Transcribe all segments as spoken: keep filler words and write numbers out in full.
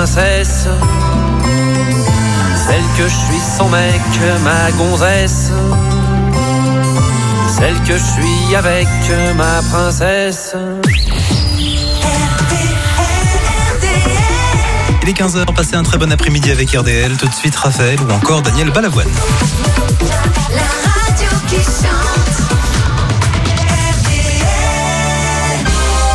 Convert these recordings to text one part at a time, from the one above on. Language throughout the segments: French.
princesse, celle que je suis son mec, ma gonzesse, celle que je suis avec ma princesse. Il est quinze heures, passez un très bon après-midi avec R D L. Tout de suite Raphaël ou encore Daniel Balavoine. La radio qui chante. R D L.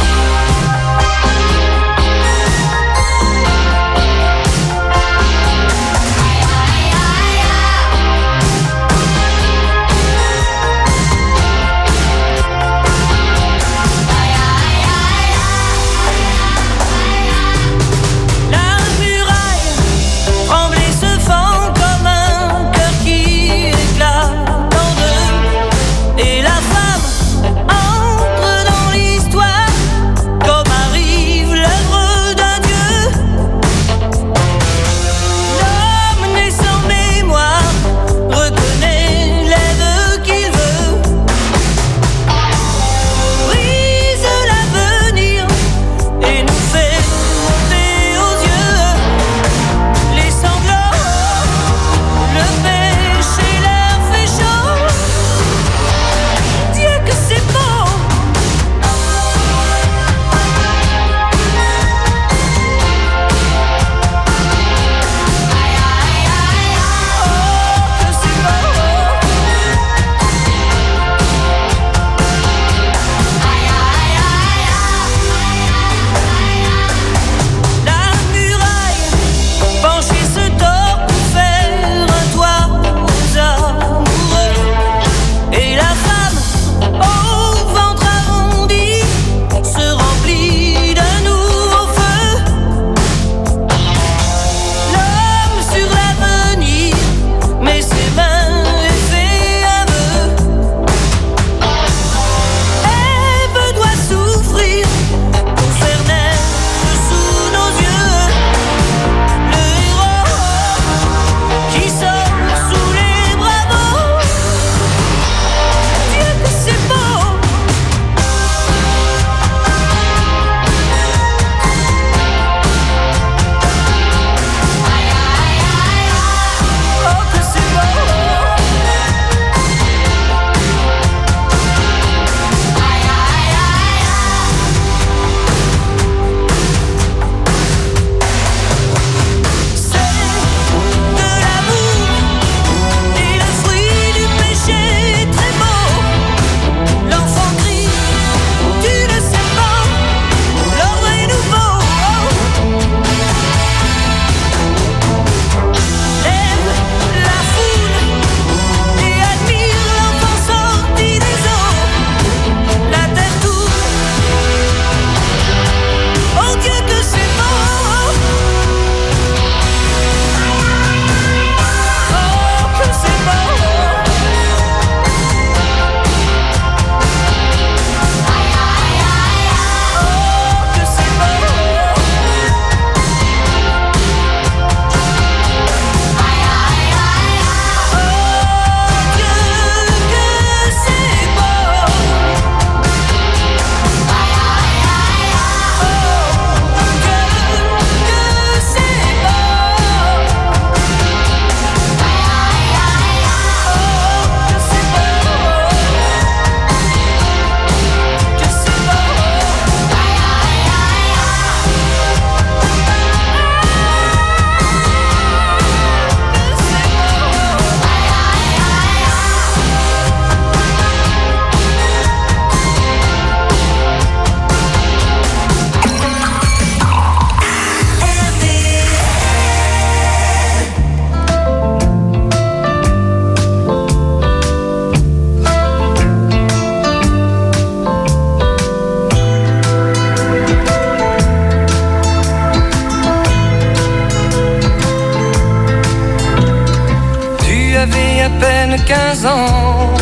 quinze ans,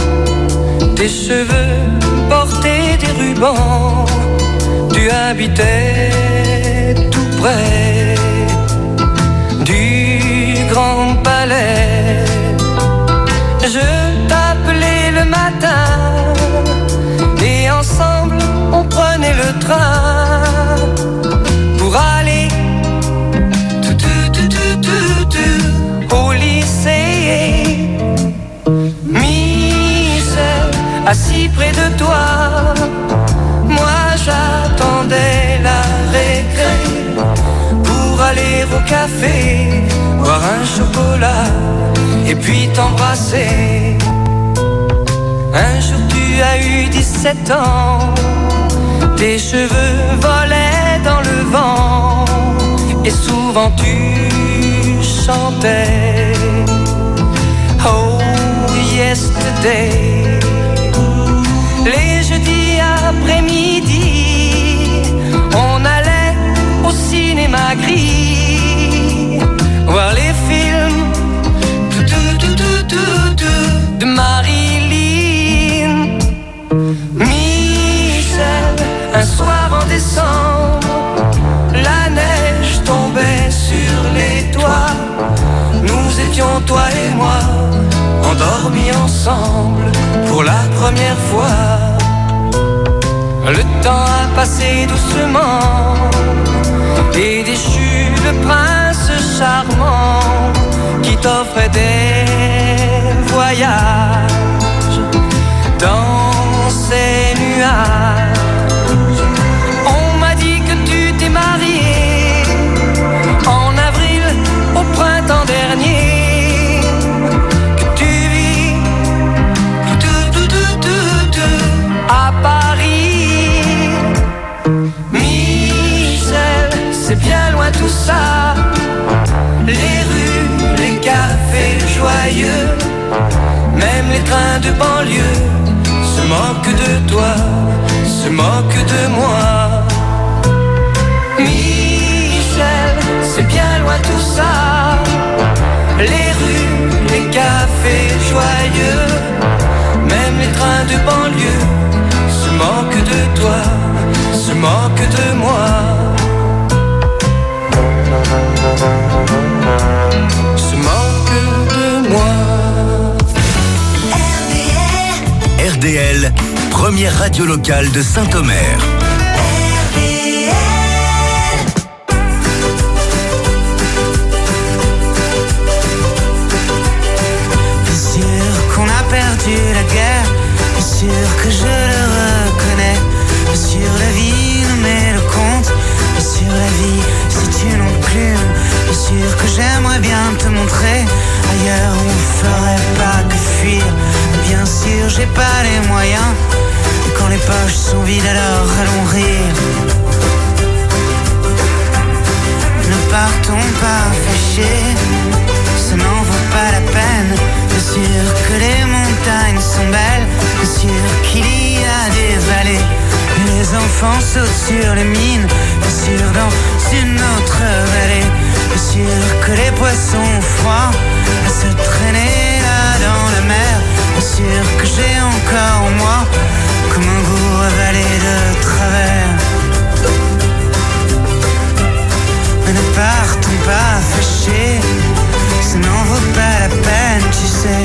tes cheveux portaient des rubans, tu habitais tout près du Grand Palais. Je t'appelais le matin et ensemble on prenait le train pour aller te assis près de toi. Moi j'attendais la récré pour aller au café, boire un chocolat et puis t'embrasser. Un jour tu as eu dix-sept ans, tes cheveux volaient dans le vent et souvent tu chantais Oh yesterday. Les jeudis après-midi, on allait au cinéma gris voir les films tout, tout, tout, tout, tout, tout, de Marilyn. Michel, un soir en décembre, la neige tombait sur les toits. Nous étions, toi et moi, endormis ensemble pour la première fois. Le temps a passé doucement et déchu le prince charmant qui t'offrait des voyages dans ces nuages. On m'a dit que tu t'es marié en avril au printemps dernier, que tu vis tout, tout, tout, tout, tout, à Paris. Michel, c'est bien loin tout ça, les rues, les cafés joyeux, même les trains de banlieue se moquent de toi, se moquent de moi. Michel, c'est bien loin tout ça, les rues, les cafés joyeux, même les trains de banlieue se moquent de toi, se moquent de moi. Se moquent de moi. R D L, première radio locale de Saint-Omer. Perdu la guerre, bien sûr que je le reconnais. Bien sûr la vie nous met le compte, bien sûr la vie c'est une enclume. Bien sûr que j'aimerais bien te montrer ailleurs où on ferait pas que fuir. Bien sûr j'ai pas les moyens, et quand les poches sont vides alors allons rire. Ne partons pas fâchés, ça n'en vaut pas la peine. Bien sûr que les montagnes sont belles, bien sûr qu'il y a des vallées, et les enfants sautent sur les mines, bien sûr dans une autre vallée. Bien sûr que les poissons froids à se traîner là dans la mer. Bien sûr que j'ai encore en moi comme un goût avalé de travers. Mais ne partons pas fâchés, ça n'en vaut pas la peine, tu sais.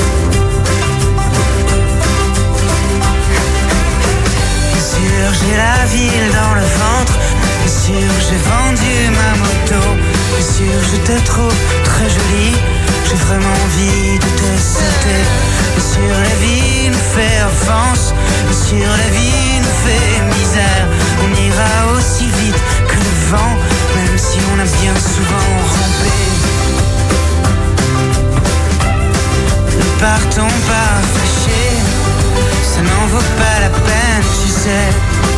Bien sûr j'ai la ville dans le ventre, bien sûr j'ai vendu ma moto, bien sûr je te trouve très jolie, j'ai vraiment envie de te sauter. Bien sûr la vie nous fait offense, bien sûr la vie nous fait misère. On ira aussi vite que le vent, même si on a bien souvent rampé. Ne partons pas fâchés, ça n'en vaut pas la peine, tu sais.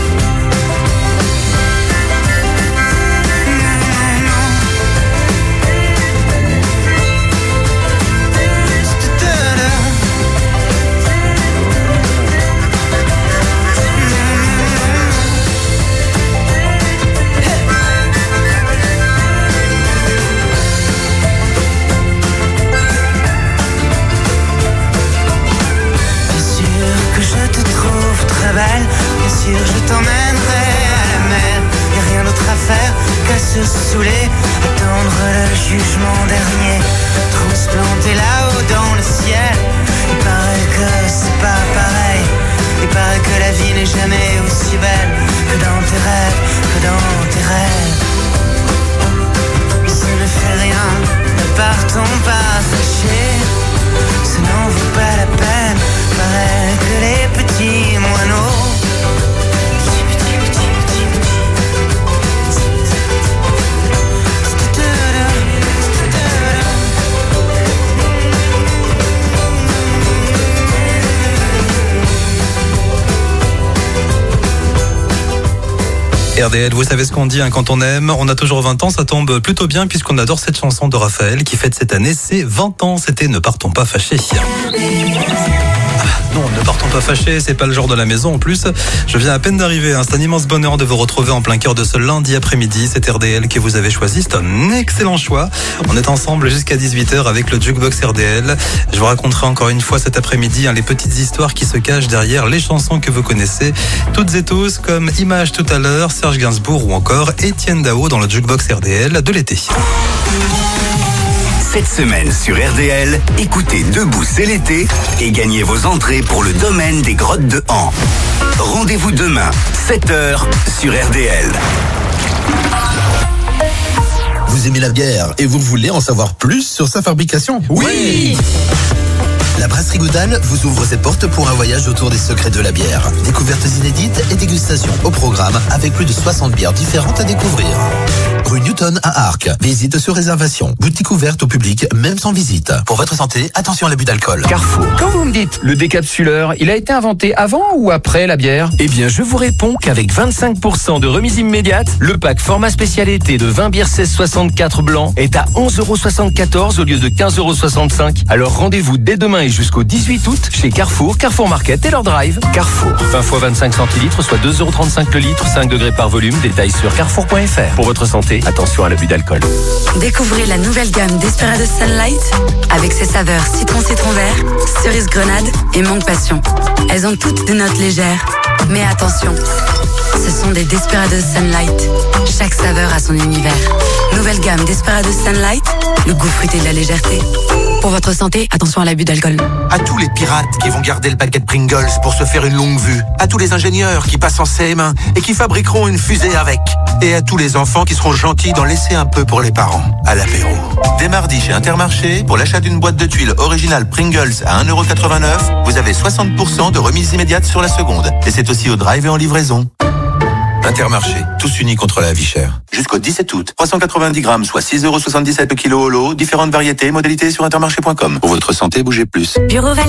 Bien sûr je t'emmènerai à la mer, y'a rien d'autre à faire qu'à se saouler, attendre le jugement dernier, transplanter là-haut dans le ciel. Il paraît que c'est pas pareil, il paraît que la vie n'est jamais aussi belle que dans tes rêves, que dans tes rêves. Mais ça ne fait rien, ne partons pas fâchés, ça n'en vaut pas la peine. Paraît que les petits R D L, vous savez ce qu'on dit hein, quand on aime. On a toujours vingt ans, ça tombe plutôt bien puisqu'on adore cette chanson de Raphaël qui fête cette année ses vingt ans. C'était Ne partons pas fâchés. Non, ne partons pas fâchés, c'est pas le genre de la maison en plus. Je viens à peine d'arriver, hein. C'est un immense bonheur de vous retrouver en plein cœur de ce lundi après-midi. C'est R D L que vous avez choisi, c'est un excellent choix. On est ensemble jusqu'à dix-huit heures avec le Jukebox R D L. Je vous raconterai encore une fois cet après-midi hein, les petites histoires qui se cachent derrière les chansons que vous connaissez toutes et tous, comme Image tout à l'heure, Serge Gainsbourg ou encore Étienne Dao dans le Jukebox R D L de l'été. Cette semaine sur R D L, écoutez Debout c'est l'été et gagnez vos entrées pour le domaine des Grottes de Han. Rendez-vous demain, sept heures, sur R D L. Vous aimez la bière et vous voulez en savoir plus sur sa fabrication ? Oui. La Brasserie Goudal vous ouvre ses portes pour un voyage autour des secrets de la bière. Découvertes inédites et dégustations au programme avec plus de soixante bières différentes à découvrir. Rue Newton à Arques. Visite sur réservation. Boutique ouverte au public, même sans visite. Pour votre santé, attention à l'abus d'alcool. Carrefour. Quand vous me dites le décapsuleur, il a été inventé avant ou après la bière ? Eh bien, je vous réponds qu'avec vingt-cinq pour cent de remise immédiate, le pack format spécialité de vingt bières seize soixante-quatre blanc est à onze euros soixante-quatorze au lieu de quinze euros soixante-cinq. Alors rendez-vous dès demain et jusqu'au dix-huit août chez Carrefour, Carrefour Market et leur drive. Carrefour, vingt fois vingt-cinq centilitres, soit deux euros trente-cinq le litre, cinq degrés par volume. Détails sur carrefour point f r. Pour votre santé, attention à l'abus d'alcool. Découvrez la nouvelle gamme Desperados Sunlight avec ses saveurs citron citron vert, cerise grenade et mangue passion. Elles ont toutes des notes légères, mais attention, ce sont des Desperados Sunlight. Chaque saveur a son univers. Nouvelle gamme Desperados Sunlight, le goût fruité de la légèreté. Pour votre santé, attention à l'abus d'alcool. À tous les pirates qui vont garder le paquet de Pringles pour se faire une longue vue. À tous les ingénieurs qui passent en C M un et qui fabriqueront une fusée avec. Et à tous les enfants qui seront gentils d'en laisser un peu pour les parents, à l'apéro. Dès mardi chez Intermarché, pour l'achat d'une boîte de tuiles originale Pringles à un euro quatre-vingt-neuf, vous avez soixante pour cent de remise immédiate sur la seconde. Et c'est aussi au drive et en livraison. Intermarché, tous unis contre la vie chère. Jusqu'au dix-sept août, trois cent quatre-vingt-dix grammes, soit six euros soixante-dix-sept le kilo au lot. Différentes variétés, modalités sur intermarché point com. Pour votre santé, bougez plus. Bureau Vallée ?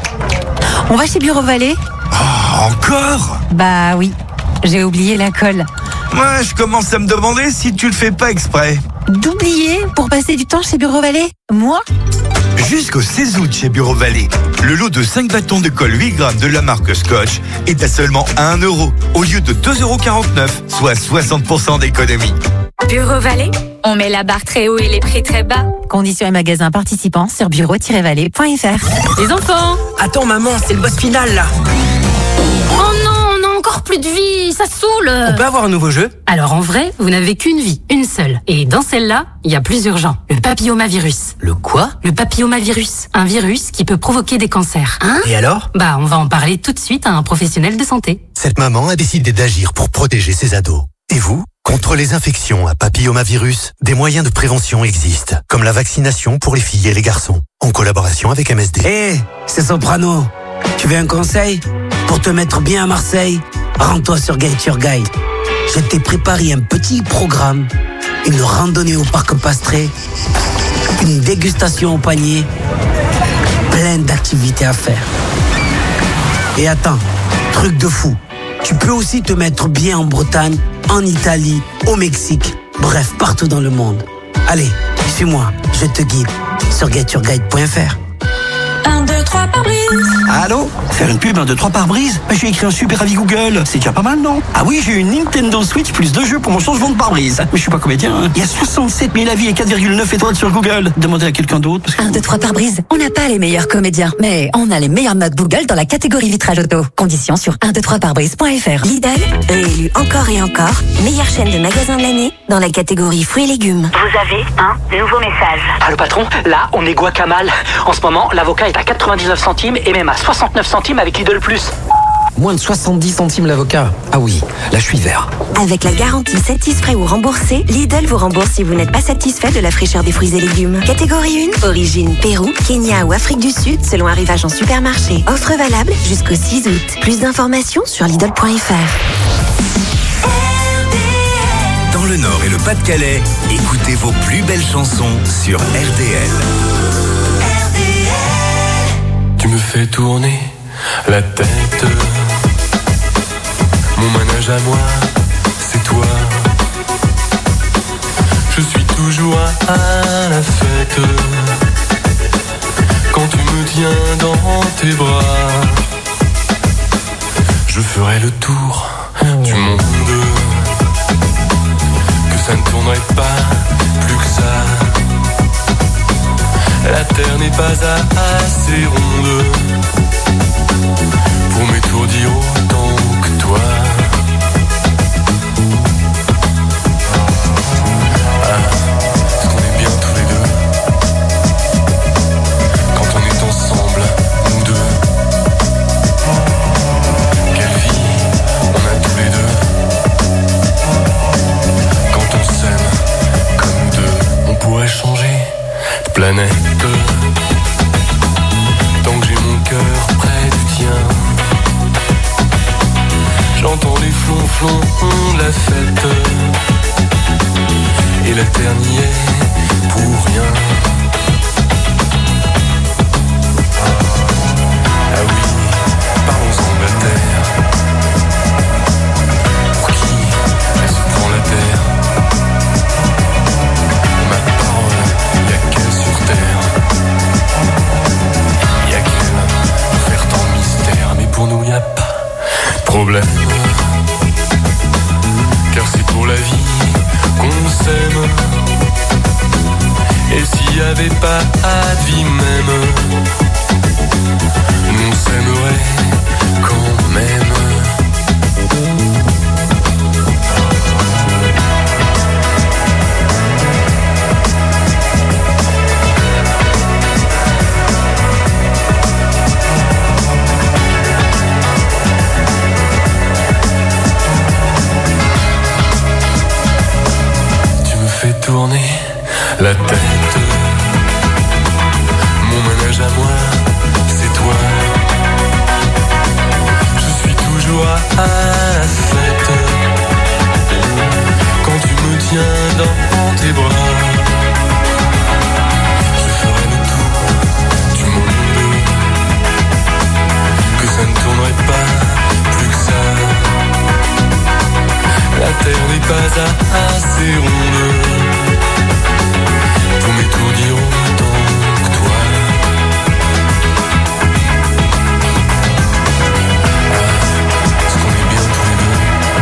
On va chez Bureau Vallée ? Oh, encore ? Bah oui, j'ai oublié la colle. Moi, je commence à me demander si tu le fais pas exprès. D'oublier pour passer du temps chez Bureau Vallée ? Moi ? Jusqu'au seize août chez Bureau Vallée, le lot de cinq bâtons de colle huit grammes de la marque Scotch est à seulement un euro au lieu de deux euros quarante-neuf, soit soixante pour cent d'économie. Bureau Vallée, on met la barre très haut et les prix très bas. Conditions et magasins participants sur bureau tiret vallée point f r. Les enfants! Attends maman, c'est le boss final là. Oh non, on a encore plus de vie, ça saoule. On peut avoir un nouveau jeu? Alors en vrai, vous n'avez qu'une vie, une seule. Et dans celle-là, il y a plus urgent. Le papillomavirus. Le quoi? Le papillomavirus. Un virus qui peut provoquer des cancers. Hein? Et alors? Bah, on va en parler tout de suite à un professionnel de santé. Cette maman a décidé d'agir pour protéger ses ados. Et vous? Contre les infections à papillomavirus, des moyens de prévention existent, comme la vaccination pour les filles et les garçons, en collaboration avec M S D. Hé, hey, c'est Soprano. Tu veux un conseil? Pour te mettre bien à Marseille, rends-toi sur Guide Your Guide. Je t'ai préparé un petit programme, une randonnée au parc Pastré, une dégustation au panier, plein d'activités à faire. Et attends, truc de fou, tu peux aussi te mettre bien en Bretagne, en Italie, au Mexique, bref, partout dans le monde. Allez, suis-moi, je te guide sur get your guide point f r. un, deux, trois par brise. Allô? Faire une pub un, deux, trois par brise? Bah, j'ai écrit un super avis Google. C'est déjà pas mal, non? Ah oui, j'ai une Nintendo Switch plus deux jeux pour mon changement de pare-brise. Mais je suis pas comédien, hein. Il y a soixante-sept mille avis et quatre virgule neuf étoiles sur Google. Demandez à quelqu'un d'autre. Parce que... un, deux, trois par brise. On n'a pas les meilleurs comédiens, mais on a les meilleures notes Google dans la catégorie vitrage auto. Conditions sur un, deux, trois par brise point f r. Lidl, réélu encore et encore, meilleure chaîne de magasins de l'année dans la catégorie fruits et légumes. Vous avez un nouveau message. Ah, le patron, là, on est guacamole. En ce moment, l'avocat est à quatre-vingt-dix-neuf centimes et même à soixante-neuf centimes avec Lidl Plus. Moins de soixante-dix centimes l'avocat. Ah oui, là je suis vert. Avec la garantie satisfait ou remboursé, Lidl vous rembourse si vous n'êtes pas satisfait de la fraîcheur des fruits et légumes. Catégorie un, origine Pérou, Kenya ou Afrique du Sud selon arrivage en supermarché. Offre valable jusqu'au six août. Plus d'informations sur lidl point f r. Dans le Nord et le Pas-de-Calais, écoutez vos plus belles chansons sur R D L. Tu me fais tourner la tête. Mon manège à moi, c'est toi. Je suis toujours à la fête quand tu me tiens dans tes bras. Je ferai le tour du monde, que ça ne tournerait pas plus que ça. La terre n'est pas assez ronde pour m'étourdir autant que toi. Ah, est-ce qu'on est bien tous les deux quand on est ensemble, nous deux? Quelle vie on a tous les deux quand on s'aime comme deux. On pourrait changer de planète tant que j'ai mon cœur près du tien. J'entends les flonflons de la fête et la terre n'y est pour rien. Ah oui, parlons-en de la terre. Pour qui elle se prend la terre? Ma parole, y'a qu'elle sur terre. Y'a qu'elle pour faire tant de mystère. Mais pour nous y'a pas de problème, car c'est pour la vie qu'on s'aime. Et s'il y avait pas de vie même, nous on s'aimerait quand même. Tourner la tête, mon manège à moi, c'est toi. Je suis toujours à la fête quand tu me tiens dans tes bras. Je ferai le tour du monde, que ça ne tournerait pas plus que ça. La terre n'est pas assez ronde pour m'étourdir autant que toi. Ah, est-ce qu'on est bien tous les deux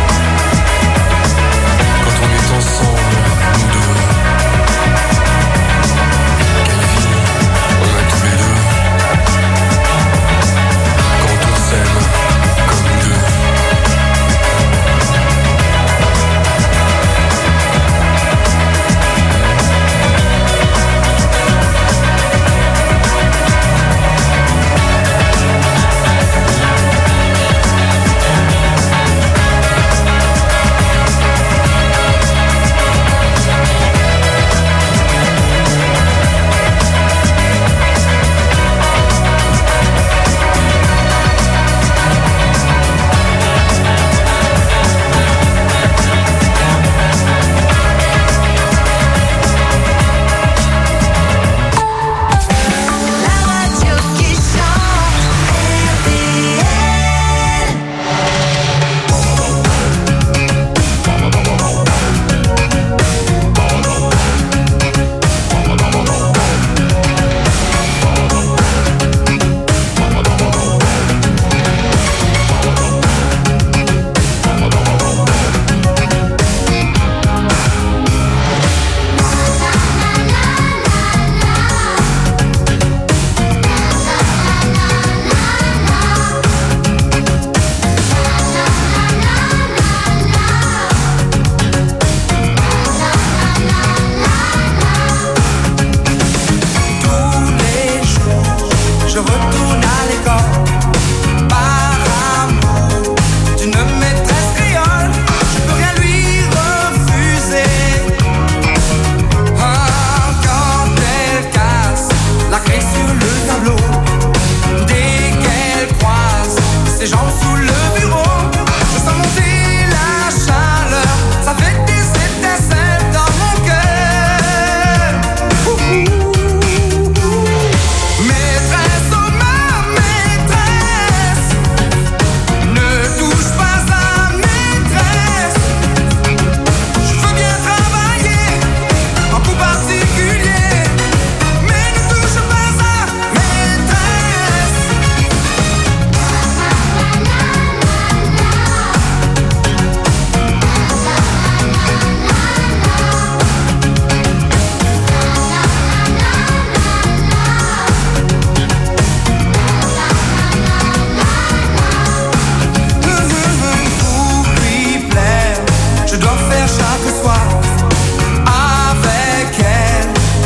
quand on est ensemble, nous deux? Quelle vie on a tous les deux quand on s'aime comme deux.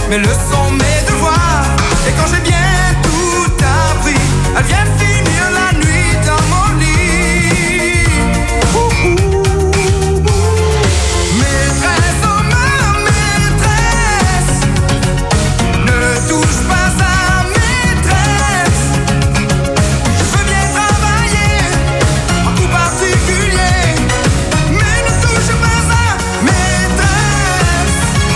mes leçons, mes devoirs. Et quand j'ai bien tout appris, elle vient finir la nuit dans mon lit. Ouh, ouh, ouh. Maîtresse, oh ma maîtresse, ne touche pas à maîtresse. Je veux bien travailler en tout particulier, mais ne touche pas à maîtresse.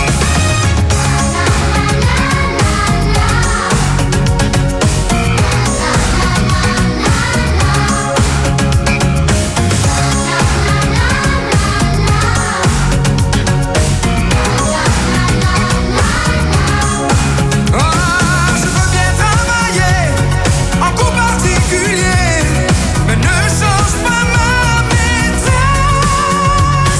Ah, je veux bien travailler en coup particulier, mais ne change pas ma maîtresse.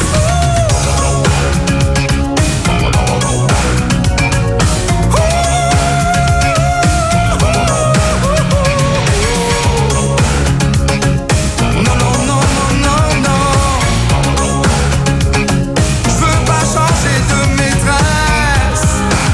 Non, non, non, non, non, non. Je veux pas changer de maîtresse.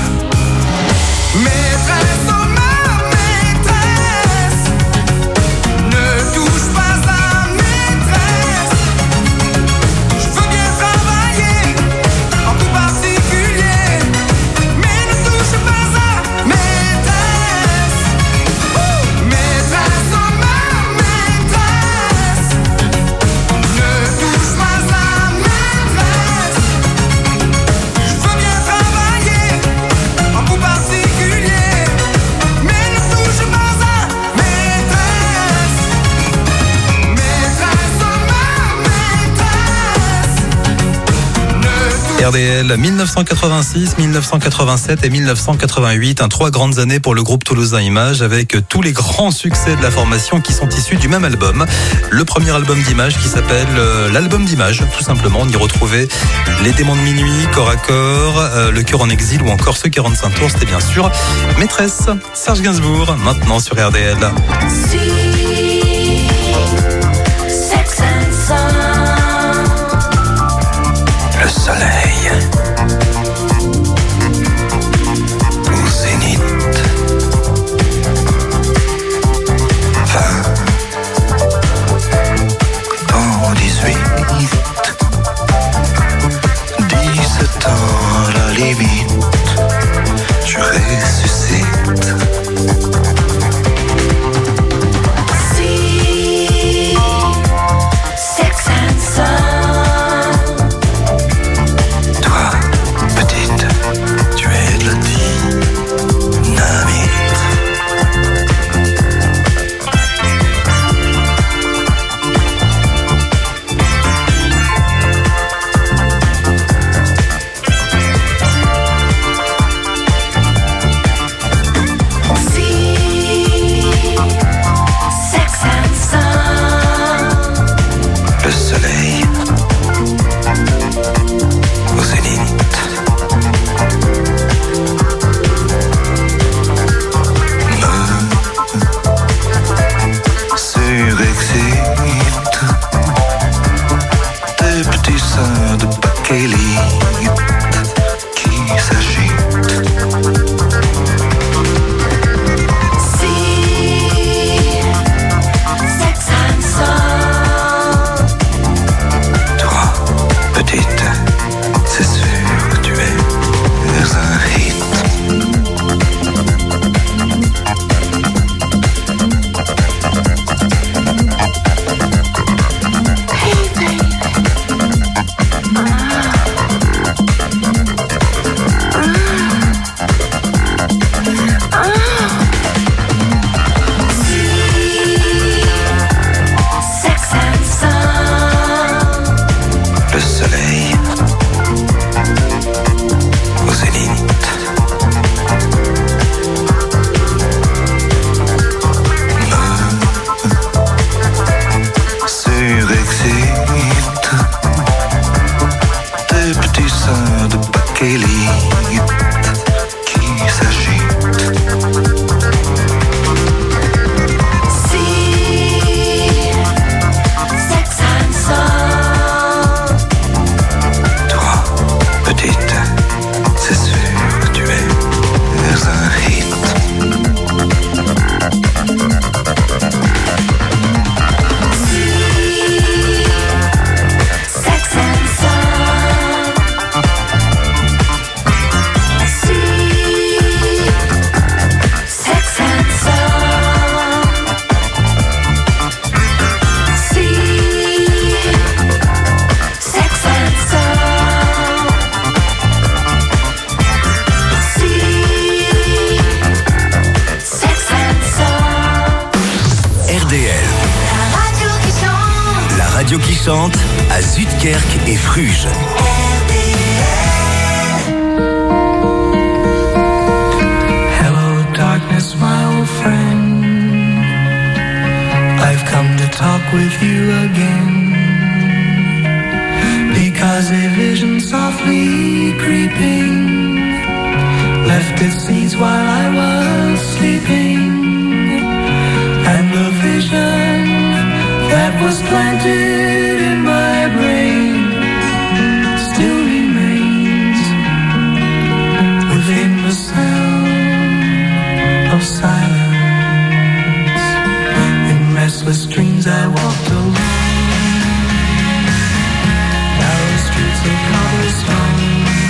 Maîtresse, oh ma maîtresse, ne touche pas à maîtresse. Je veux bien travailler en tout particulier, mais ne touche pas à maîtresse. Maîtresse, oh ma maîtresse, ne touche pas à maîtresse. Je veux bien travailler en tout particulier, mais ne touche pas à maîtresse. Maîtresse, oh ma maîtresse, ne touche R D L mille neuf cent quatre-vingt-six, mille neuf cent quatre-vingt-sept et mille neuf cent quatre-vingt-huit, un trois grandes années pour le groupe toulousain Images, avec tous les grands succès de la formation qui sont issus du même album. Le premier album d'Images qui s'appelle euh, l'album d'Images, tout simplement. On y retrouvait Les démons de minuit, Corps à corps, euh, Le cœur en exil ou encore Ceux qui rendent Saint-Tour. C'était bien sûr Maîtresse, Serge Gainsbourg, maintenant sur R D L. Sex and Sound. Le soleil au zénith, vingt dans dix-huit, dix-sept ans à la limite, je ressuscite. Si Sex and Sound. Toi radio qui chante à Zuidkerk et Fruges. Hello darkness, my old friend. I've come to talk with you again. Because a vision softly creeping left its seeds while I was sleeping. And the vision that was planted in my brain still remains within the sound of silence. In restless dreams I walked alone, narrow streets of cobblestone,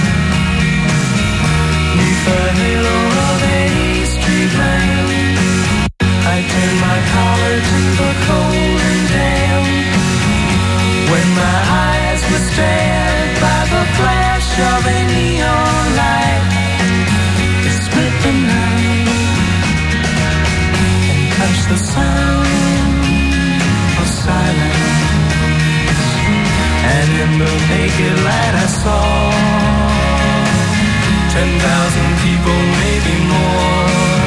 neath the halo of a street lamp. I turned my collar to the cold and damp. When my eyes were stared by the flash of a neon light, it split the night and touched the sound of silence. And in the naked light I saw ten thousand people, maybe more.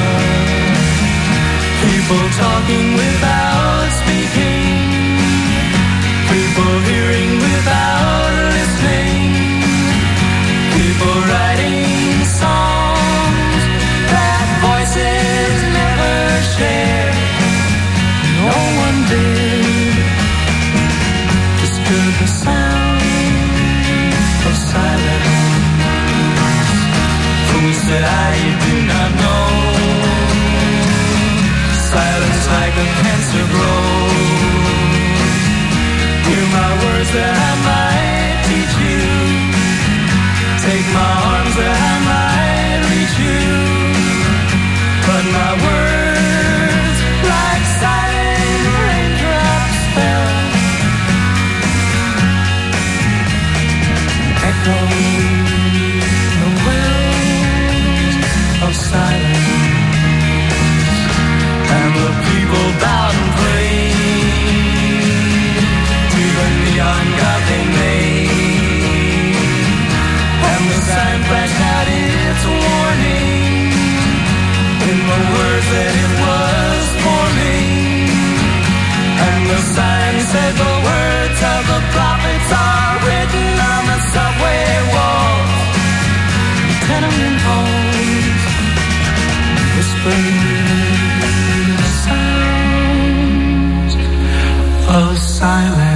People talking without speaking, people hearing without listening, people writing songs that voices never shared. No one did disturb the sound of silence. Who said I do not know? Silence like a cancer grows. Hear my words that I might teach you. Take my arms that I might reach you. But my words like silent raindrops fell, echoing the wells of silence. And the people bowed and prayed to the neon god they made. And the sign flashed out its warning in the words that it was forming. And the sign said the words of the prophets are written on the subway walls, tenement halls, whispering of silence.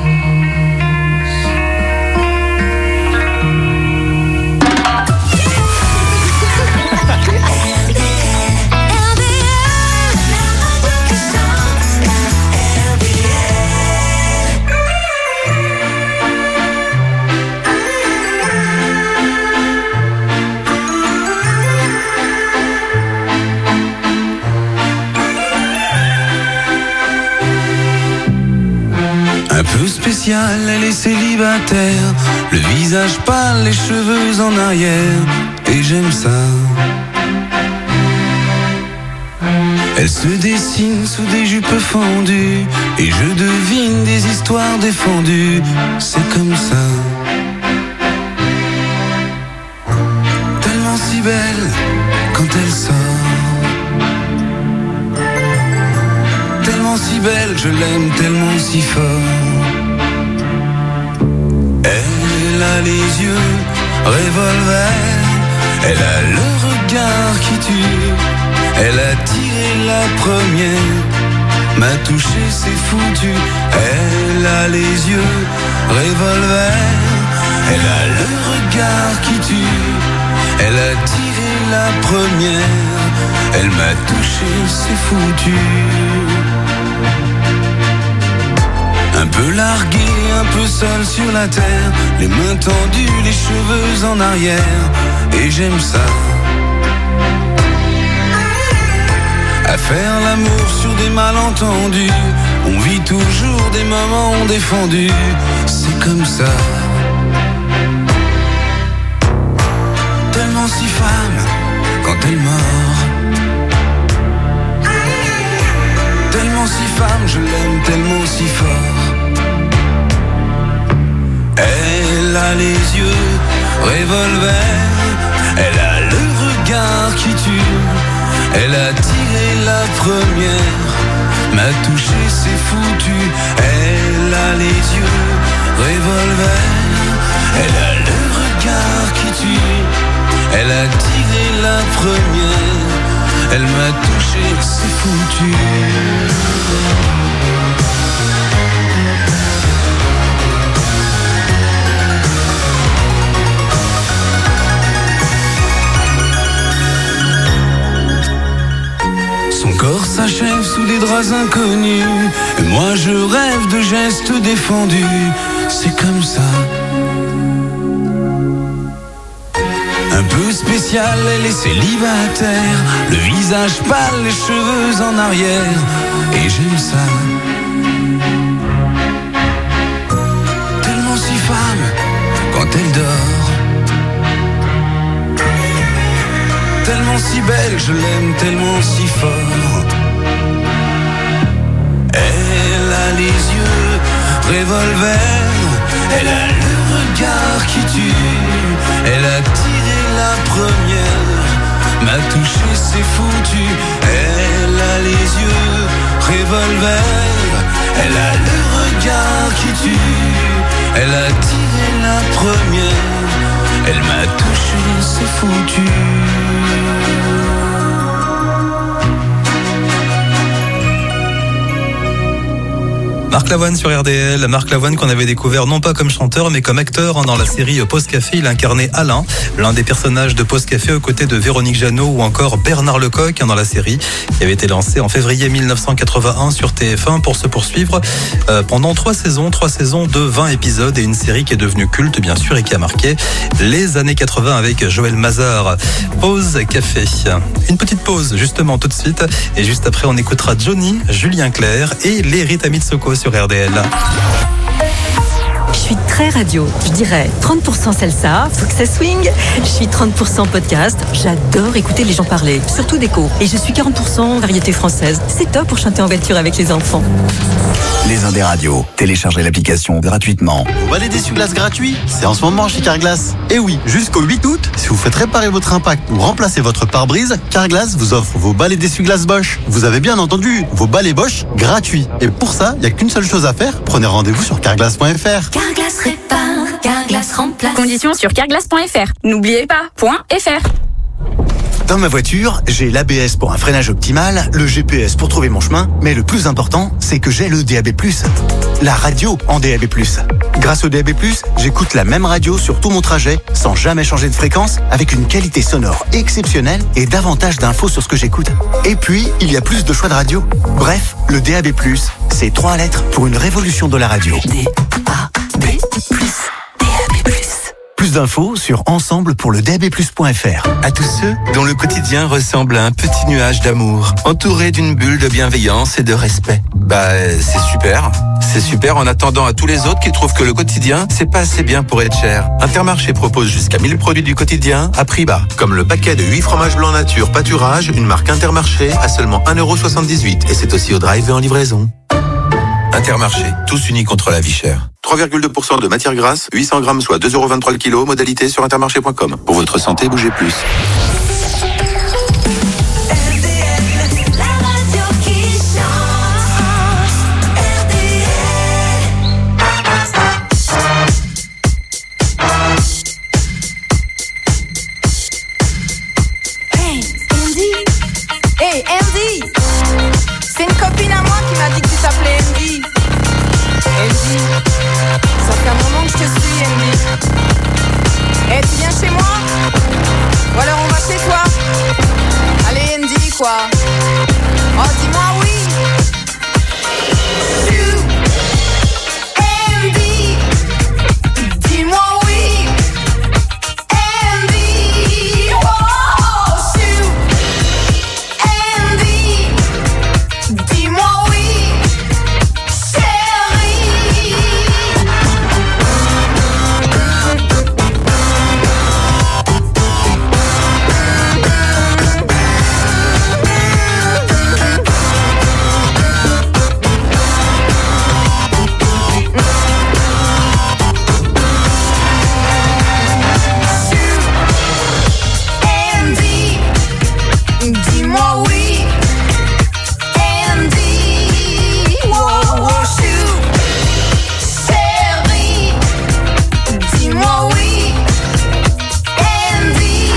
Un peu spéciale, elle est célibataire, le visage pâle, les cheveux en arrière, et j'aime ça. Elle se dessine sous des jupes fendues, et je devine des histoires défendues, c'est comme ça. Tellement si belle quand elle sort, tellement si belle, je l'aime tellement si fort. Elle a les yeux revolver, elle a le regard qui tue, elle a tiré la première, m'a touché, c'est foutu. Elle a les yeux revolver, elle a le regard qui tue, elle a tiré la première, elle m'a touché, c'est foutu. Un peu largué, un peu seul sur la terre, les mains tendues, les cheveux en arrière, et j'aime ça. À faire l'amour sur des malentendus, on vit toujours des moments défendus, c'est comme ça. Tellement si femme quand elle mord, tellement si femme, je l'aime tellement si fort. a les yeux revolver, elle a le regard qui tue, elle a tiré la première, m'a touché, c'est foutu. Elle a les yeux revolver, elle a le regard qui tue, elle a tiré la première, elle m'a touché, c'est foutu. Son corps s'achève sous des draps inconnus, et moi je rêve de gestes défendus. C'est comme ça. Un peu spécial, elle est célibataire, le visage pâle, les cheveux en arrière, et j'aime ça. Tellement si femme quand elle dort, tellement si belle, je l'aime tellement si fort. Elle a les yeux revolver, elle a le regard qui tue, elle a tiré la première, m'a touché, c'est foutu. Elle a les yeux revolver, elle a le regard qui tue, elle a tiré la première, elle m'a touché, c'est foutu. Marc Lavoine sur R D L, Marc Lavoine qu'on avait découvert non pas comme chanteur mais comme acteur dans la série Pause Café. Il incarnait Alain, l'un des personnages de Pause Café aux côtés de Véronique Jeannot ou encore Bernard Lecoq dans la série qui avait été lancée en février mille neuf cent quatre-vingt-un sur T F un pour se poursuivre euh, pendant trois saisons, trois saisons de vingt épisodes et une série qui est devenue culte bien sûr et qui a marqué les années quatre-vingts avec Joël Mazar. Pause Café. Une petite pause justement tout de suite et juste après on écoutera Johnny, Julien Clerc et les Rita Mitsoko sur R D L. Je suis très radio, je dirais trente pour cent salsa, faut que ça swing. Je suis trente pour cent podcast, j'adore écouter les gens parler, surtout déco. Et je suis quarante pour cent variété française, c'est top pour chanter en voiture avec les enfants. Les Indés Radio, téléchargez l'application gratuitement. Vous balai d'essuie-glace gratuit, c'est en ce moment chez Carglass. Et oui, jusqu'au huit août, si vous faites réparer votre impact ou remplacer votre pare-brise, Carglass vous offre vos balais d'essuie-glace Bosch. Vous avez bien entendu, vos balais Bosch gratuits. Et pour ça, il n'y a qu'une seule chose à faire, prenez rendez-vous sur carglass point f r. Carglass répare, Carglass remplace. Conditions sur carglass point f r. N'oubliez pas, .fr. Dans ma voiture, j'ai l'A B S pour un freinage optimal, le G P S pour trouver mon chemin, mais le plus important, c'est que j'ai le D A B plus, la radio en D A B plus. Grâce au D A B plus, j'écoute la même radio sur tout mon trajet, sans jamais changer de fréquence, avec une qualité sonore exceptionnelle et davantage d'infos sur ce que j'écoute. Et puis, il y a plus de choix de radio. Bref, le D A B plus, c'est trois lettres pour une révolution de la radio. D A B plus. Plus d'infos sur ensemble pour le D A B plus point f r. À tous ceux dont le quotidien ressemble à un petit nuage d'amour, entouré d'une bulle de bienveillance et de respect. Bah, c'est super. C'est super en attendant à tous les autres qui trouvent que le quotidien, c'est pas assez bien pour être cher. Intermarché propose jusqu'à mille produits du quotidien à prix bas. Comme le paquet de huit fromages blancs nature pâturage, une marque Intermarché à seulement un euro soixante-dix-huit. Et c'est aussi au drive et en livraison. Intermarché, tous unis contre la vie chère. trois virgule deux pour cent de matière grasse, huit cents grammes soit deux euros vingt-trois le kilo, modalité sur intermarché point com. Pour votre santé, bougez plus. Hey, Andy! Hey, Andy! C'est une copine à moi qui m'a dit que tu t'appelais Andy. Andy, ça fait un moment que je te suis, Andy. Eh, tu viens chez moi? Ou alors on va chez toi? Allez, Andy, quoi. Oh, dis-moi oui. Chou, Andy, dis-moi oui. Andy, oh, chou, Andy, dis-moi oui. dis-moi oui. Andy, wow, wow, chou. Chérie, dis-moi oui. Andy.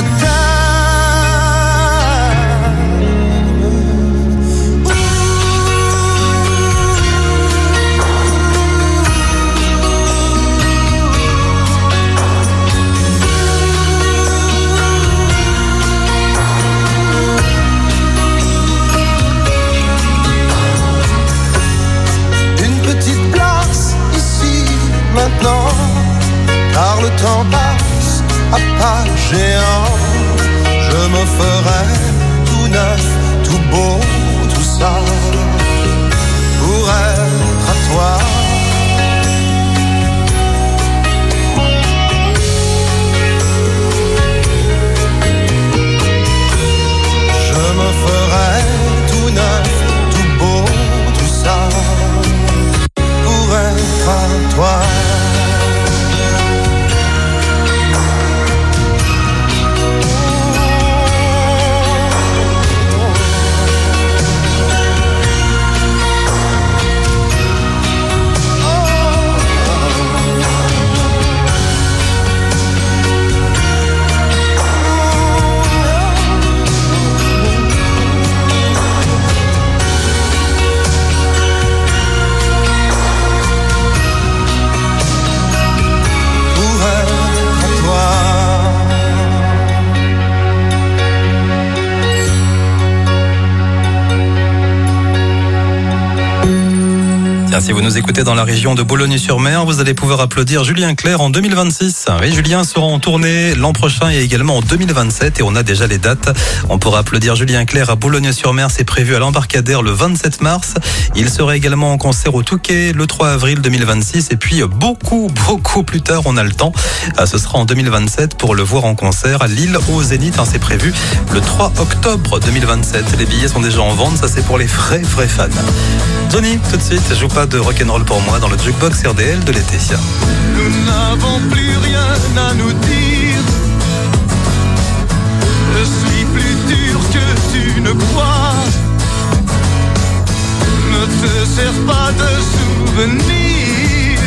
Je t'aime. le temps passe à pas géant. Je me ferai tout neuf, tout beau, tout ça, pour être à toi. Je me ferai tout neuf, tout beau, tout ça, pour être à toi. Si vous nous écoutez dans la région de Boulogne-sur-Mer, vous allez pouvoir applaudir Julien Clerc en deux mille vingt-six. Oui, Julien sera en tournée l'an prochain et également en deux mille vingt-sept et on a déjà les dates. On pourra applaudir Julien Clerc à Boulogne-sur-Mer, c'est prévu à l'Embarcadère le vingt-sept mars. Il sera également en concert au Touquet le trois avril deux mille vingt-six et puis beaucoup, beaucoup plus tard, on a le temps. Ce sera en deux mille vingt-sept pour le voir en concert à Lille au Zénith. C'est prévu le trois octobre deux mille vingt-sept. Les billets sont déjà en vente, ça c'est pour les vrais, vrais fans. Johnny, tout de suite, joue pas de rock'n'roll pour moi dans le jukebox R D L de l'été. Nous n'avons plus rien à nous dire. Je suis plus dur que tu ne crois. Ne te sers pas de souvenirs.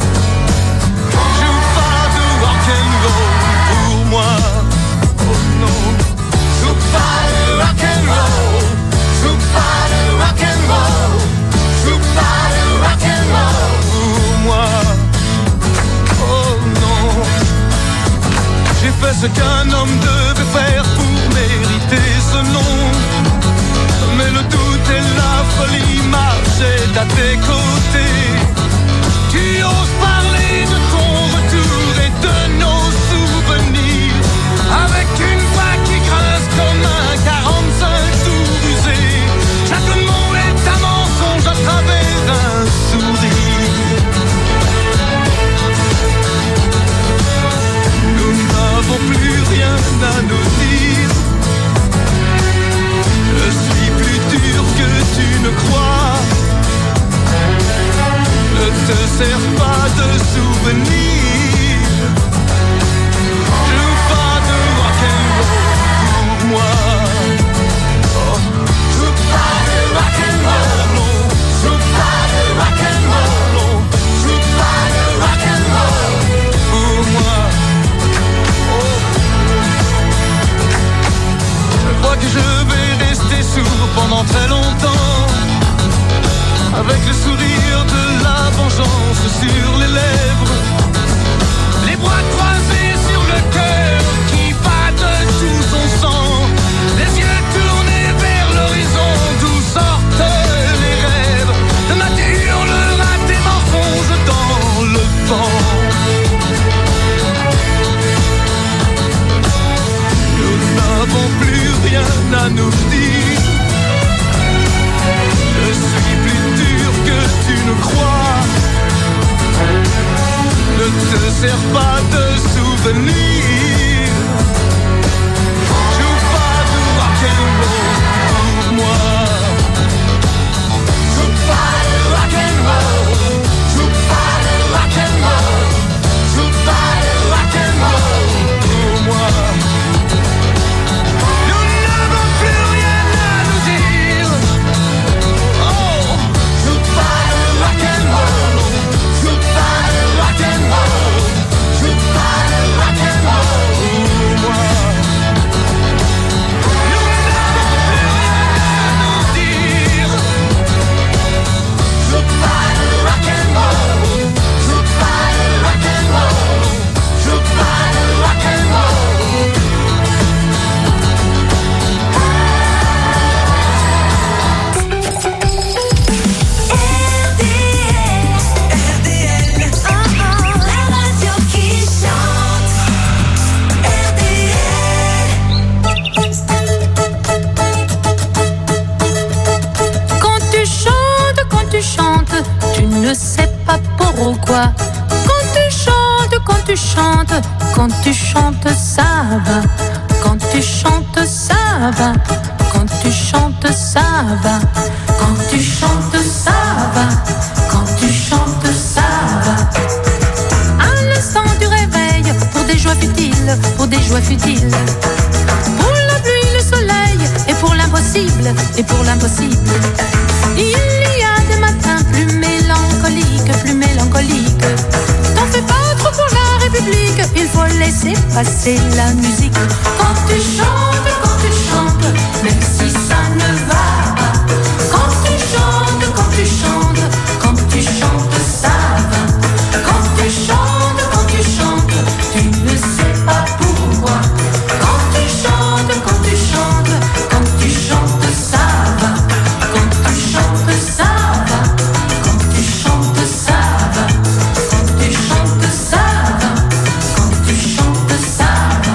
Joue pas de rock'n'roll pour moi. Oh non. Joue pas de rock'n'roll. Joue pas de rock'n'roll. Joue pas de rock'n'roll pour moi. Oh non. J'ai fait ce qu'un homme devait faire pour mériter ce nom. Mais le doute et la folie marchaient à tes côtés. Tu oses parler de ton retour et de nos souvenirs. Avec une voix qui grince comme un quarante-cinq tout rusé. Chaque mot est un mensonge à travers un sourire. Nous n'avons plus rien à nous dire. Je suis plus dur que tu ne crois. Ne te sers pas de souvenirs. Joue pas de rock'n'roll pour moi. Oh. Joue pas de rock'n'roll, non. Joue pas de rock'n'roll, non. Joue pas de rock'n'roll pour moi. Oh. Je crois que je vais rester sourd pendant très longtemps. Avec le sourire de la vengeance sur les lèvres. Les bras croisés sur le cœur qui bat de tout son sang. Les yeux tournés vers l'horizon d'où sortent les rêves. De ma hurlera tes mensonges dans le vent. Nous n'avons plus rien à nous dire. Je suis plus dur que tu ne crois. Ne te sers pas de souvenirs. Joue pas de rock'n'roll pour moi. Joue pas de rock'n'roll. Joue pas de rock'n'roll. Joue pas de rock'n'roll pour moi. Nous n'avons plus rien à nous dire. Oh, joue pas de rock'n'roll. Joue pas de rock'n'roll. Joue pas de rock'n'roll. ne sais pas pourquoi. Quand tu chantes, quand tu chantes, quand tu chantes, ça va. Quand tu chantes, ça va. Quand tu chantes, ça va. Quand tu chantes, ça va. Quand tu chantes, ça va. À l'instant du réveil, pour des joies futiles, pour des joies futiles. Pour la pluie, le soleil, et pour l'impossible, et pour l'impossible. Il y a des matins plus mélancoliques, plus mélancoliques. T'en fais pas trop pour la République, il faut laisser passer la musique. Quand tu chantes, quand tu chantes, même si ça ne va pas. Quand tu chantes, quand tu chantes, quand tu chantes, ça va. Quand tu chantes, quand tu chantes, tu ne sais pas pourquoi. Quand tu chantes, quand tu chantes, quand tu chantes, ça va. Quand tu chantes, ça va. Quand tu chantes, ça va. Quand tu chantes, ça va. Quand tu chantes, ça va.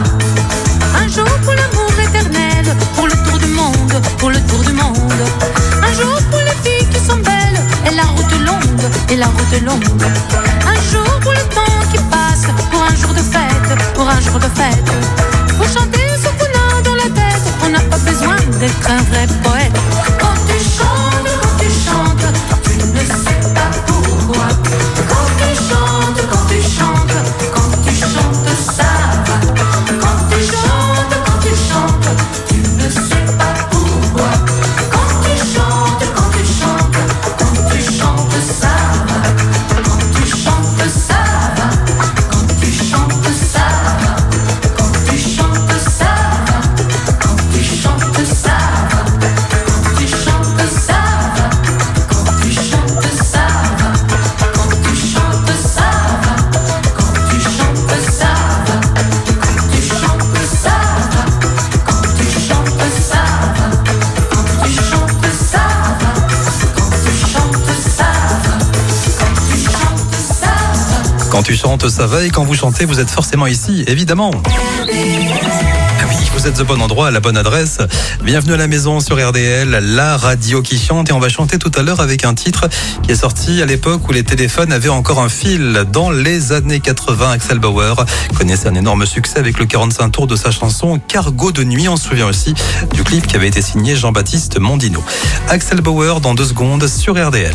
Un jour pour l'amour éternel, pour le tour du monde, pour le tour du monde. Un jour pour les filles qui sont belles, et la route longue, et la route longue. Un jour pour le temps qui passe, pour un jour de fête, pour un jour de fête. Pour chanter ce qu'on a dans la tête, on n'a pas besoin d'être un vrai poète. Quand tu chantes, quand tu chantes, tu ne sais pas pourquoi. Quand tu chantes, quand tu chantes, quand tu chantes, ça va. Quand tu chantes, quand tu chantes, tu ne sais pas pourquoi. Quand tu chantes, quand tu chantes, quand tu chantes, ça va. Quand tu chantes, ça va. Quand tu chantes, ça va. Quand tu chantes, ça va. Quand tu chantes, ça va. Quand tu chantes, ça va. Quand tu chantes, ça va. Quand tu chantes, ça va. Quand tu chantes, ça va. Quand tu chantes, ça va. Quand tu chantes, ça va. Quand tu chantes, ça va. Quand tu chantes, ça va. Quand tu chantes, ça va. Quand tu chantes, ça va, et quand vous chantez, vous êtes forcément ici, évidemment. Ah oui, vous êtes au bon endroit, à la bonne adresse. Bienvenue à la maison sur R D L, la radio qui chante, et on va chanter tout à l'heure avec un titre qui est sorti à l'époque où les téléphones avaient encore un fil. Dans les années quatre-vingts, Axel Bauer connaissait un énorme succès avec le quarante-cinq tours de sa chanson Cargo de nuit. On se souvient aussi du clip qui avait été signé Jean-Baptiste Mondino. Axel Bauer dans deux secondes sur R D L.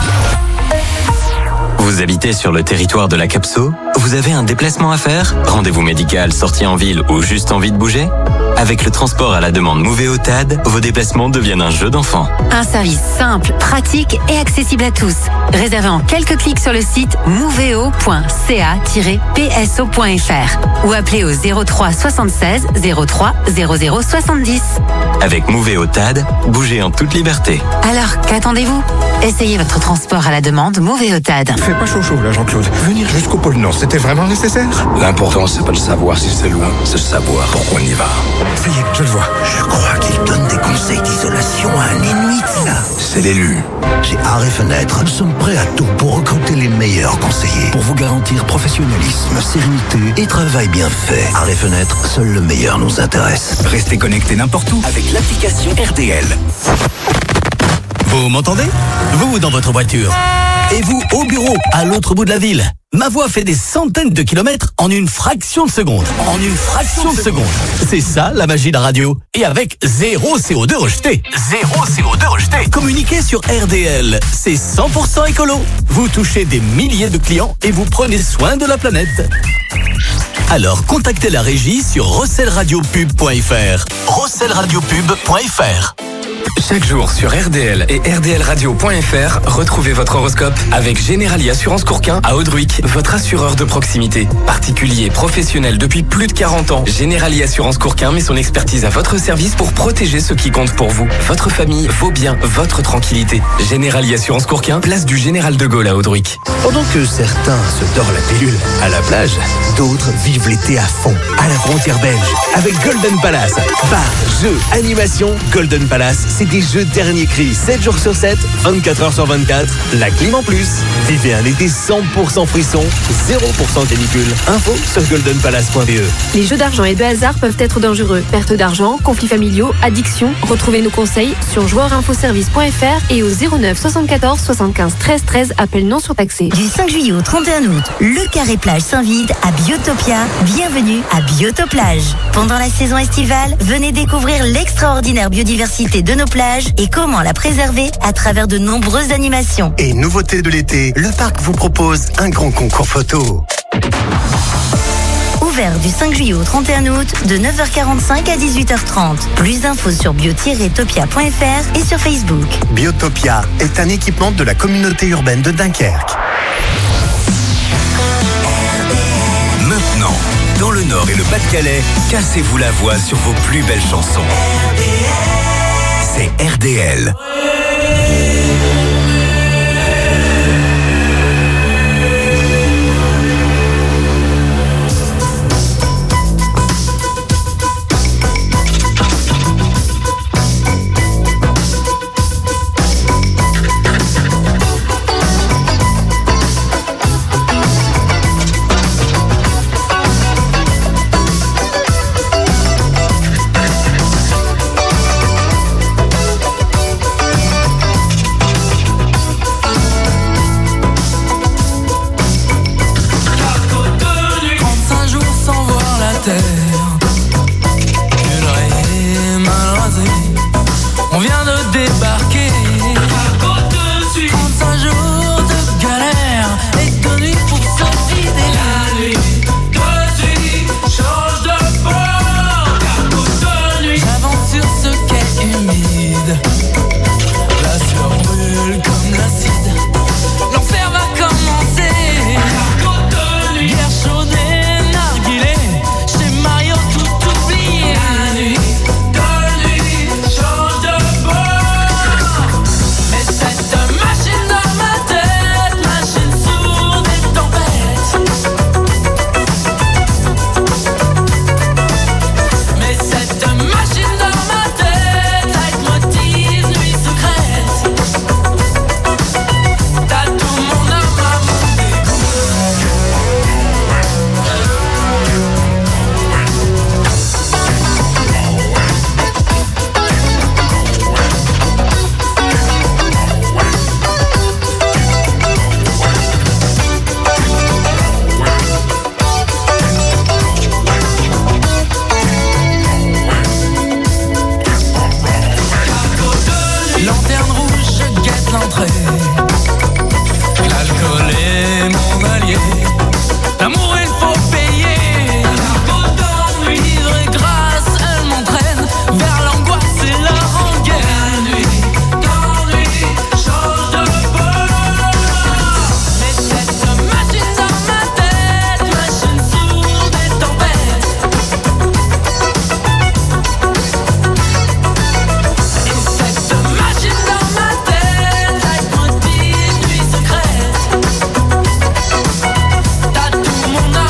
Vous habitez sur le territoire de la Capso? Vous avez un déplacement à faire? Rendez-vous médical, sortie en ville ou juste envie de bouger? Avec le transport à la demande Moveo T A D, vos déplacements deviennent un jeu d'enfant. Un service simple, pratique et accessible à tous. Réservé en quelques clics sur le site moveo point c a tiret p s o point f r ou appelez au zéro trois soixante-seize zéro trois zéro zéro soixante-dix. Avec Moveo T A D, bougez en toute liberté. Alors, qu'attendez-vous? Essayez votre transport à la demande Moveo T A D. Fais pas chaud chaud là, Jean-Claude. Venir jusqu'au pôle Nord, c'était vraiment nécessaire? L'important, c'est pas de savoir si c'est loin, c'est de savoir pourquoi on y va. Ça y est, je le vois. Je crois qu'il donne des conseils d'isolation à un Inuit, là. C'est l'élu. Chez Arrêt Fenêtre, nous sommes prêts à tout pour recruter les meilleurs conseillers. Pour vous garantir professionnalisme, sérénité et travail bien fait. Arrêt Fenêtre, seul le meilleur nous intéresse. Restez connectés n'importe où avec l'application R D L. Vous m'entendez? Vous dans votre voiture. Et vous au bureau, à l'autre bout de la ville. Ma voix fait des centaines de kilomètres en une fraction de seconde. En une fraction de seconde. C'est ça la magie de la radio. Et avec zéro C O deux rejeté. Zéro C O deux rejeté. Communiquez sur R D L. C'est cent pour cent écolo. Vous touchez des milliers de clients et vous prenez soin de la planète. Alors contactez la régie sur rossel radio pub point f r. rossel radio pub point f r. Chaque jour sur R D L et R D L radio point f r, retrouvez votre horoscope avec Generali Assurance Courquin à Audruic, votre assureur de proximité. Particulier et professionnel depuis plus de quarante ans, Generali Assurance Courquin met son expertise à votre service pour protéger ce qui compte pour vous. Votre famille, vos biens, votre tranquillité. Generali Assurance Courquin, place du Général de Gaulle à Audruic. Pendant que certains se dorent la pilule à la plage, d'autres vivent l'été à fond, à la frontière belge, avec Golden Palace. Bar, jeux, animation, Golden Palace, c'est des jeux dernier cri, sept jours sur sept, vingt-quatre heures sur vingt-quatre, la clim en plus. Vivez un été cent pour cent frisson, zéro pour cent canicule. Info sur golden palace point b e. Les jeux d'argent et de hasard peuvent être dangereux. Perte d'argent, conflits familiaux, addiction. Retrouvez nos conseils sur joueurs info service point f r et au zéro neuf soixante-quatorze soixante-quinze treize treize, appel non surtaxé. Du cinq juillet au trente et un août, le Carré Plage s'invite à Biotopia. Bienvenue à Biotoplage. Pendant la saison estivale, venez découvrir l'extraordinaire biodiversité de nos plages et comment la préserver à travers de nombreuses animations. Et nouveauté de l'été, le parc vous propose un grand concours photo. Ouvert du cinq juillet au trente et un août, de neuf heures quarante-cinq à dix-huit heures trente. Plus d'infos sur bio tiret topia point f r et sur Facebook. Biotopia est un équipement de la communauté urbaine de Dunkerque. Maintenant, dans le Nord et le Pas-de-Calais, cassez-vous la voix sur vos plus belles chansons. C'est R D L. On vient de débarquer. trente-cinq jours de galère et de nuit pour se vider. La nuit, de nuit, change de port. Cargo de nuit. J'avance sur ce quai humide. La sueur brûle comme l'acide. L'enfer va commencer. Cargo de nuit. Guerre chaude et narguilé. Chez Mario tout oublié. La nuit. L'alcool est mon allié. L'amour il faut payer. Vivre et grâce, elle m'entraîne vers l'angoisse et la rengaine. La nuit, d'ennui, change de peur. Mais cette machine dans ma tête, machine sourde et tempête. Et cette machine dans ma tête, leitmotiv, nuit secrète. T'as tout mon âme.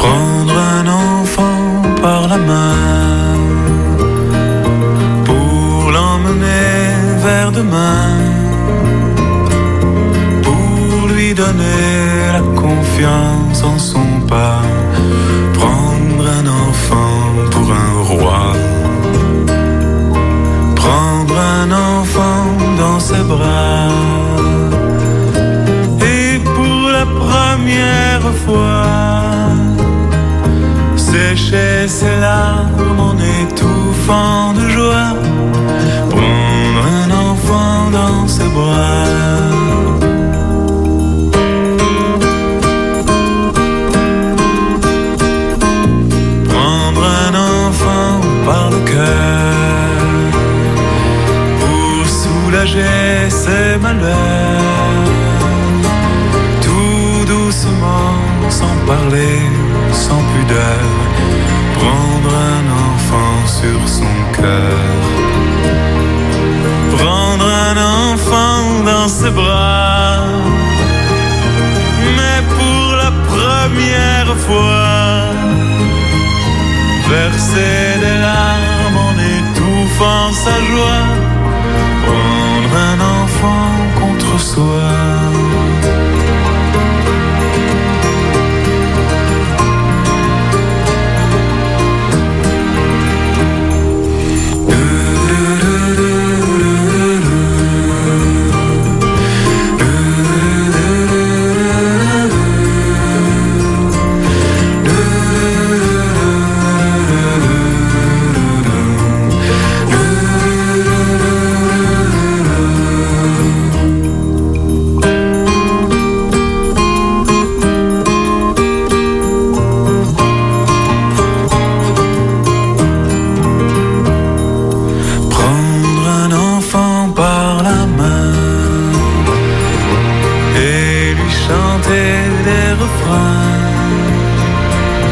Prendre un enfant par la main pour l'emmener vers demain, pour lui donner la confiance en son pas. Prendre un enfant pour un roi, prendre un enfant dans ses bras, et pour la première fois sécher ses larmes en étouffant de joie. Prendre un enfant dans ses bras. Prendre un enfant par le cœur pour soulager ses malheurs, tout doucement, sans parler, sans pudeur. Prendre un enfant sur son cœur, prendre un enfant dans ses bras, mais pour la première fois verser des larmes en étouffant sa joie. Prendre un enfant contre soi.